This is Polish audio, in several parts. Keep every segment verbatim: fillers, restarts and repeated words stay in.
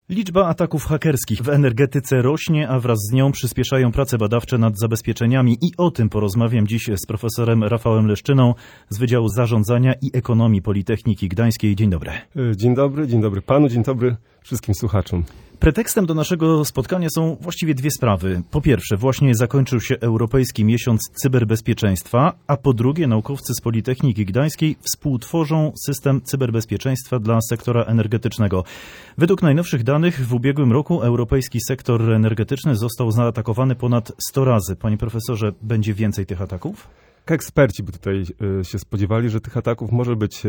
Liczba ataków hakerskich w energetyce rośnie, a wraz z nią przyspieszają prace badawcze nad zabezpieczeniami i o tym porozmawiam dziś z profesorem Rafałem Leszczyną z Wydziału Zarządzania i Ekonomii Politechniki Gdańskiej. Dzień dobry. Dzień dobry, dzień dobry panu, dzień dobry wszystkim słuchaczom. Pretekstem do naszego spotkania są właściwie dwie sprawy. Po pierwsze, właśnie zakończył się Europejski Miesiąc Cyberbezpieczeństwa, a po drugie, naukowcy z Politechniki Gdańskiej współtworzą system cyberbezpieczeństwa dla sektora energetycznego. Według najnowszych danych w ubiegłym roku europejski sektor energetyczny został zaatakowany ponad sto razy. Panie profesorze, będzie więcej tych ataków? Eksperci by tutaj się spodziewali, że tych ataków może być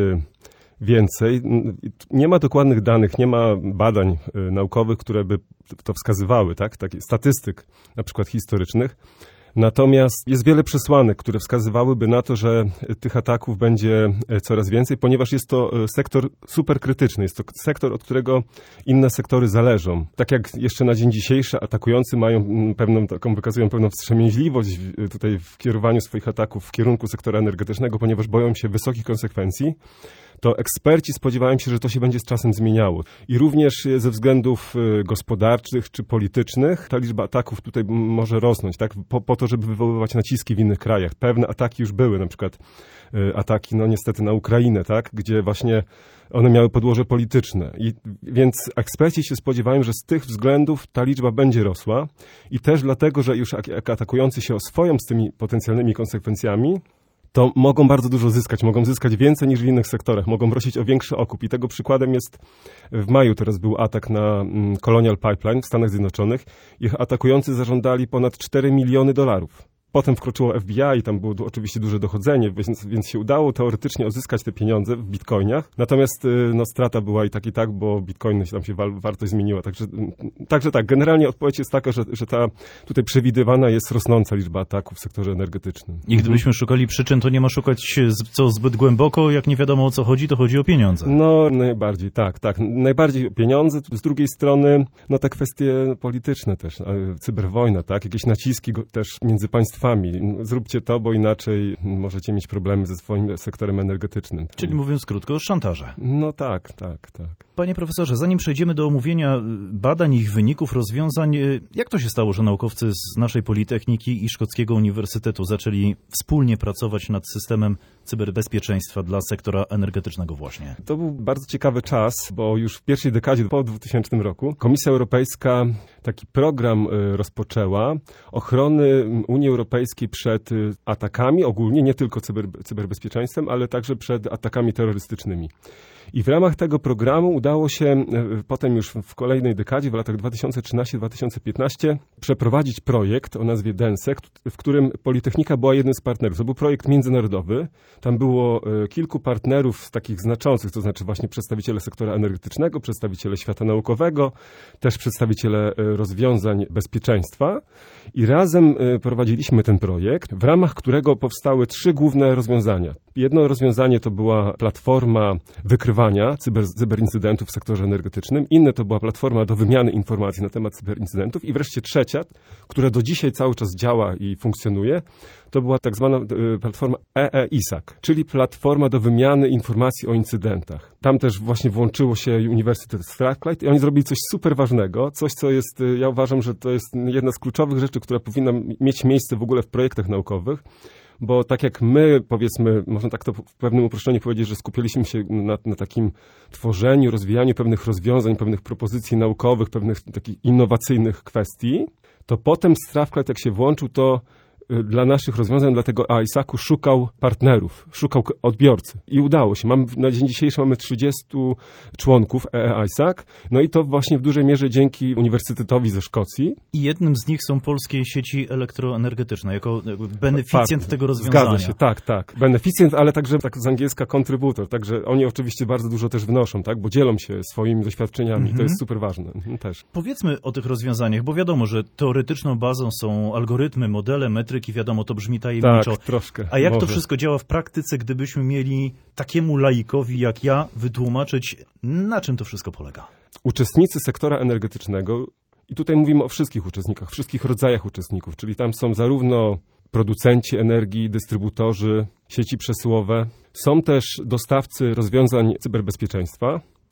więcej. Nie ma dokładnych danych, nie ma badań naukowych, które by to wskazywały, tak? Takich statystyk, na przykład historycznych. Natomiast jest wiele przesłanek, które wskazywałyby na to, że tych ataków będzie coraz więcej, ponieważ jest to sektor superkrytyczny. Jest to sektor, od którego inne sektory zależą. Tak jak jeszcze na dzień dzisiejszy atakujący mają pewną taką, wykazują pewną wstrzemięźliwość tutaj w kierowaniu swoich ataków w kierunku sektora energetycznego, ponieważ boją się wysokich konsekwencji, to eksperci spodziewają się, że to się będzie z czasem zmieniało. I również ze względów gospodarczych czy politycznych ta liczba ataków tutaj może rosnąć, tak? Po, po to, żeby wywoływać naciski w innych krajach. Pewne ataki już były, na przykład ataki, no niestety na Ukrainę, tak? Gdzie właśnie one miały podłoże polityczne. I więc eksperci się spodziewają, że z tych względów ta liczba będzie rosła i też dlatego, że już jak atakujący się oswoją z tymi potencjalnymi konsekwencjami, to mogą bardzo dużo zyskać, mogą zyskać więcej niż w innych sektorach, mogą prosić o większy okup. I tego przykładem jest, w maju teraz był atak na Colonial Pipeline w Stanach Zjednoczonych. Ich atakujący zażądali ponad cztery miliony dolarów. Potem wkroczyło F B I i tam było oczywiście duże dochodzenie, więc, więc się udało teoretycznie odzyskać te pieniądze w bitcoinach. Natomiast no, strata była i tak i tak, bo bitcoin tam się wartość zmieniła. Także, także tak, generalnie odpowiedź jest taka, że, że ta tutaj przewidywana jest rosnąca liczba ataków w sektorze energetycznym. I gdybyśmy szukali przyczyn, to nie ma szukać co zbyt głęboko, jak nie wiadomo o co chodzi, to chodzi o pieniądze. No najbardziej, tak, tak. Najbardziej o pieniądze. Z drugiej strony, no te kwestie polityczne też, cyberwojna, tak, jakieś naciski też między państwami. Zróbcie to, bo inaczej możecie mieć problemy ze swoim sektorem energetycznym. Czyli mówiąc krótko, szantaże. No tak, tak, tak. Panie profesorze, zanim przejdziemy do omówienia badań, ich wyników, rozwiązań, jak to się stało, że naukowcy z naszej Politechniki i Szkockiego Uniwersytetu zaczęli wspólnie pracować nad systemem cyberbezpieczeństwa dla sektora energetycznego właśnie? To był bardzo ciekawy czas, bo już w pierwszej dekadzie po dwutysięcznym roku Komisja Europejska taki program rozpoczęła ochrony Unii Europejskiej przed atakami ogólnie, nie tylko cyber, cyberbezpieczeństwem, ale także przed atakami terrorystycznymi. I w ramach tego programu udało się potem już w kolejnej dekadzie, w latach dwa tysiące trzynastym do dwa tysiące piętnastego, przeprowadzić projekt o nazwie DENSEC, w którym Politechnika była jednym z partnerów. To był projekt międzynarodowy. Tam było kilku partnerów takich znaczących, to znaczy właśnie przedstawiciele sektora energetycznego, przedstawiciele świata naukowego, też przedstawiciele rozwiązań bezpieczeństwa. I razem prowadziliśmy ten projekt, w ramach którego powstały trzy główne rozwiązania. Jedno rozwiązanie to była platforma wykrywania cyber, cyberincydentów w sektorze energetycznym, inne to była platforma do wymiany informacji na temat cyberincydentów i wreszcie trzecia, która do dzisiaj cały czas działa i funkcjonuje, to była tak zwana platforma E E I S A C, czyli platforma do wymiany informacji o incydentach. Tam też właśnie włączyło się Uniwersytet Strathclyde i oni zrobili coś super ważnego, coś co jest, ja uważam, że to jest jedna z kluczowych rzeczy, która powinna mieć miejsce w ogóle w projektach naukowych. Bo tak jak my, powiedzmy, można tak to w pewnym uproszczeniu powiedzieć, że skupiliśmy się na, na takim tworzeniu, rozwijaniu pewnych rozwiązań, pewnych propozycji naukowych, pewnych takich innowacyjnych kwestii, to potem Strathclyde, jak się włączył, to dla naszych rozwiązań, dla tego E E I S A C-u szukał partnerów, szukał odbiorcy. I udało się. Mam, na dzień dzisiejszy mamy trzydziestu członków E E I S A C, no i to właśnie w dużej mierze dzięki Uniwersytetowi ze Szkocji. I jednym z nich są polskie sieci elektroenergetyczne, jako beneficjent Partner. tego rozwiązania. Zgadza się, tak, tak. Beneficjent, ale także tak z angielska contributor, także oni oczywiście bardzo dużo też wnoszą, tak, bo dzielą się swoimi doświadczeniami. Mhm. To jest super ważne mhm, też. Powiedzmy o tych rozwiązaniach, bo wiadomo, że teoretyczną bazą są algorytmy, modele, metryki, wiadomo, to brzmi tajemniczo. Tak, troszkę. A jak może. to wszystko działa w praktyce, gdybyśmy mieli takiemu laikowi jak ja wytłumaczyć, na czym to wszystko polega? Uczestnicy sektora energetycznego, i tutaj mówimy o wszystkich uczestnikach, wszystkich rodzajach uczestników, czyli tam są zarówno producenci energii, dystrybutorzy, sieci przesyłowe, są też dostawcy rozwiązań cyberbezpieczeństwa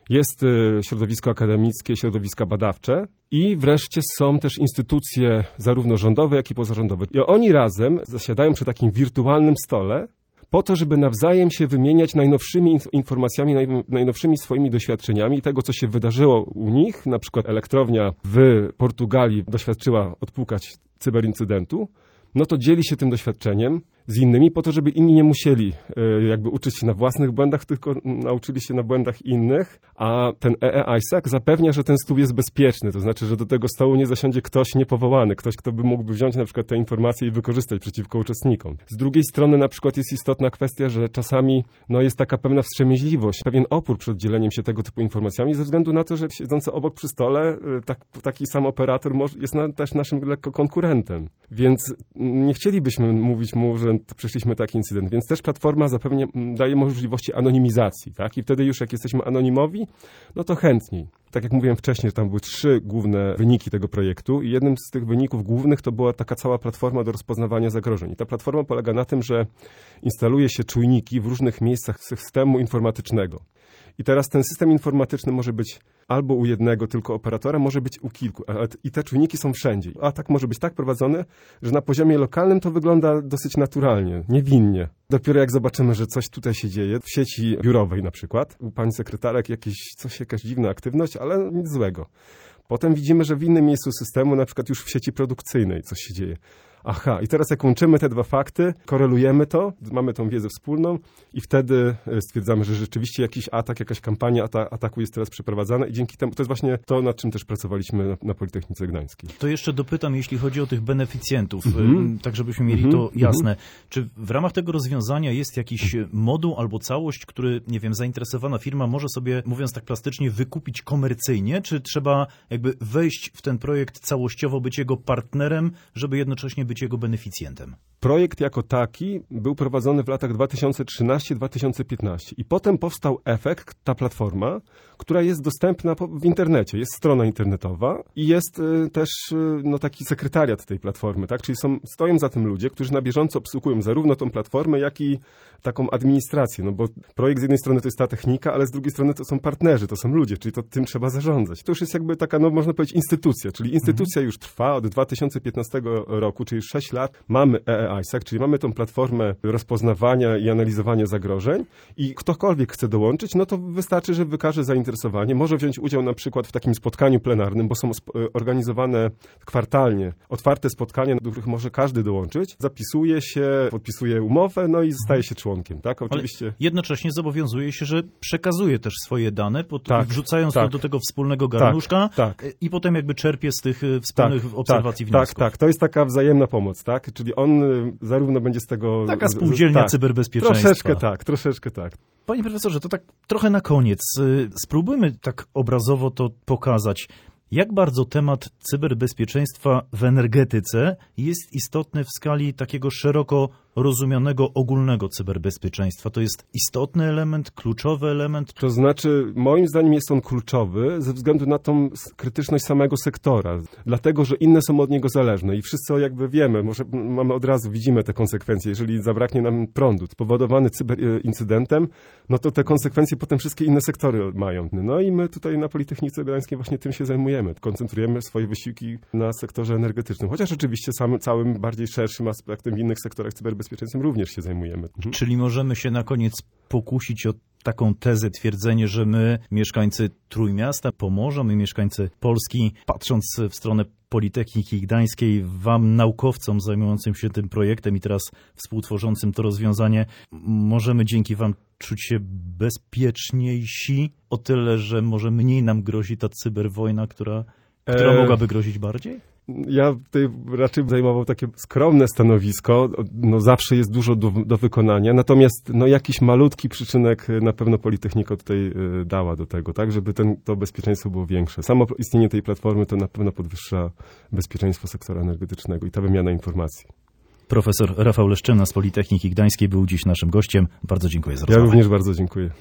Jest środowisko akademickie, środowiska badawcze i wreszcie są też instytucje zarówno rządowe, jak i pozarządowe. I oni razem zasiadają przy takim wirtualnym stole po to, żeby nawzajem się wymieniać najnowszymi informacjami, najnowszymi swoimi doświadczeniami tego, co się wydarzyło u nich. Na przykład elektrownia w Portugalii doświadczyła odpukać cyberincydentu. No to dzieli się tym doświadczeniem z innymi po to, żeby inni nie musieli jakby uczyć się na własnych błędach, tylko nauczyli się na błędach innych, a ten E E I S A C zapewnia, że ten stół jest bezpieczny, to znaczy, że do tego stołu nie zasiądzie ktoś niepowołany, ktoś, kto by mógłby wziąć na przykład te informacje i wykorzystać przeciwko uczestnikom. Z drugiej strony na przykład jest istotna kwestia, że czasami no, jest taka pewna wstrzemięźliwość, pewien opór przed dzieleniem się tego typu informacjami ze względu na to, że siedzący obok przy stole tak, taki sam operator jest na, też naszym lekko konkurentem, więc nie chcielibyśmy mówić mu, że przeszliśmy taki incydent, więc też platforma zapewnia, daje możliwości anonimizacji, tak? I wtedy już jak jesteśmy anonimowi, no to chętniej. Tak jak mówiłem wcześniej, tam były trzy główne wyniki tego projektu i jednym z tych wyników głównych to była taka cała platforma do rozpoznawania zagrożeń. I ta platforma polega na tym, że instaluje się czujniki w różnych miejscach systemu informatycznego. I teraz ten system informatyczny może być albo u jednego tylko operatora, może być u kilku. I te czujniki są wszędzie. Atak może być tak prowadzony, że na poziomie lokalnym to wygląda dosyć naturalnie, niewinnie. Dopiero jak zobaczymy, że coś tutaj się dzieje, w sieci biurowej na przykład, u pani sekretarek jakieś, coś, jakaś dziwna aktywność, ale nic złego. Potem widzimy, że w innym miejscu systemu, na przykład już w sieci produkcyjnej coś się dzieje. Aha, i teraz jak łączymy te dwa fakty, korelujemy to, mamy tą wiedzę wspólną i wtedy stwierdzamy, że rzeczywiście jakiś atak, jakaś kampania ata- ataku jest teraz przeprowadzana i dzięki temu, to jest właśnie to, nad czym też pracowaliśmy na, na Politechnice Gdańskiej. To jeszcze dopytam, jeśli chodzi o tych beneficjentów, Mm-hmm. tak żebyśmy mieli mm-hmm. to jasne. Mm-hmm. Czy w ramach tego rozwiązania jest jakiś moduł albo całość, który, nie wiem, zainteresowana firma może sobie, mówiąc tak plastycznie, wykupić komercyjnie, czy trzeba jakby wejść w ten projekt całościowo, być jego partnerem, żeby jednocześnie być jego beneficjentem? Projekt jako taki był prowadzony w latach dwa tysiące trzynastym do dwa tysiące piętnastego i potem powstał Efekt, ta platforma, która jest dostępna w internecie. Jest strona internetowa i jest y, też y, no, taki sekretariat tej platformy, tak? Czyli są, stoją za tym ludzie, którzy na bieżąco obsługują zarówno tą platformę, jak i taką administrację, no bo projekt z jednej strony to jest ta technika, ale z drugiej strony to są partnerzy, to są ludzie, czyli to tym trzeba zarządzać. To już jest jakby taka, no można powiedzieć, instytucja, czyli instytucja już trwa od dwa tysiące piętnastego roku, czyli sześć lat. Mamy E E I S A C, czyli mamy tą platformę rozpoznawania i analizowania zagrożeń i ktokolwiek chce dołączyć, no to wystarczy, że wykaże zainteresowanie. Może wziąć udział na przykład w takim spotkaniu plenarnym, bo są organizowane kwartalnie otwarte spotkania, do których może każdy dołączyć. Zapisuje się, podpisuje umowę, no i staje się członkiem, tak? Oczywiście. Ale jednocześnie zobowiązuje się, że przekazuje też swoje dane, pod, tak, wrzucając tak, to do tego wspólnego garnuszka tak, tak. i potem jakby czerpie z tych wspólnych tak, obserwacji tak, wniosków. Tak, tak. To jest taka wzajemna pomoc, tak? Czyli on zarówno będzie z tego... Taka spółdzielnia tak, cyberbezpieczeństwa. Troszeczkę tak, troszeczkę tak. Panie profesorze, to tak trochę na koniec. Spróbujmy tak obrazowo to pokazać. Jak bardzo temat cyberbezpieczeństwa w energetyce jest istotny w skali takiego szeroko rozumianego ogólnego cyberbezpieczeństwa? To jest istotny element, kluczowy element? To znaczy, moim zdaniem jest on kluczowy ze względu na tą krytyczność samego sektora, dlatego, że inne są od niego zależne i wszyscy jakby wiemy, może mamy od razu, widzimy te konsekwencje, jeżeli zabraknie nam prądu spowodowany cyberincydentem, no to te konsekwencje potem wszystkie inne sektory mają. No i my tutaj na Politechnice Gdańskiej właśnie tym się zajmujemy, koncentrujemy swoje wysiłki na sektorze energetycznym, chociaż oczywiście samym, całym bardziej szerszym aspektem w innych sektorach cyberbezpieczeństwa bezpieczeństwem również się zajmujemy. Mhm. Czyli możemy się na koniec pokusić o taką tezę, twierdzenie, że my, mieszkańcy Trójmiasta, Pomorza, my, mieszkańcy Polski, patrząc w stronę Politechniki Gdańskiej, wam, naukowcom zajmującym się tym projektem i teraz współtworzącym to rozwiązanie, możemy dzięki wam czuć się bezpieczniejsi o tyle, że może mniej nam grozi ta cyberwojna, która, która e... mogłaby grozić bardziej? Ja tutaj raczej zajmował takie skromne stanowisko, no zawsze jest dużo do, do wykonania, natomiast no jakiś malutki przyczynek na pewno Politechnika tutaj dała do tego, tak, żeby ten, to bezpieczeństwo było większe. Samo istnienie tej platformy to na pewno podwyższa bezpieczeństwo sektora energetycznego i ta wymiana informacji. Profesor Rafał Leszczyna z Politechniki Gdańskiej był dziś naszym gościem. Bardzo dziękuję za rozmowę. Ja również bardzo dziękuję.